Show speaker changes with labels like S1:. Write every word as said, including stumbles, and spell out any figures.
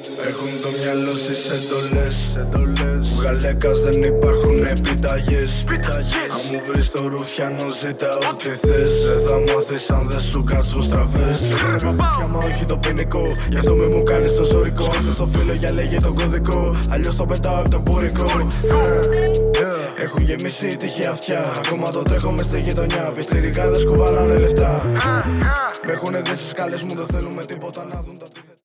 S1: Έχουν το μυαλό στις εντολές, εντολές. Γαλέκας δεν υπάρχουν επιταγές. Αν μου βρεις το ρουφιανό ζήτα ό,τι θες. Δεν θα μάθεις αν δεν σου κάτσουν στραβές. Είναι παπούτσια μα όχι το ποινικό. Γι' αυτό μη μου κάνεις το ζωρικό. Αν θες το φίλο για λέγε τον κωδικό. Αλλιώς το πετάω απ' το πουρικό. Έχουν γεμίσει τυχαία αυτιά. Ακόμα το τρέχω μες στη γειτονιά. Πιτσιρικάδες κουβάλανε λεφτά. Μ' έχουνε δει στις σκάλες μου, δεν θέλουμε τίποτα να δουν τα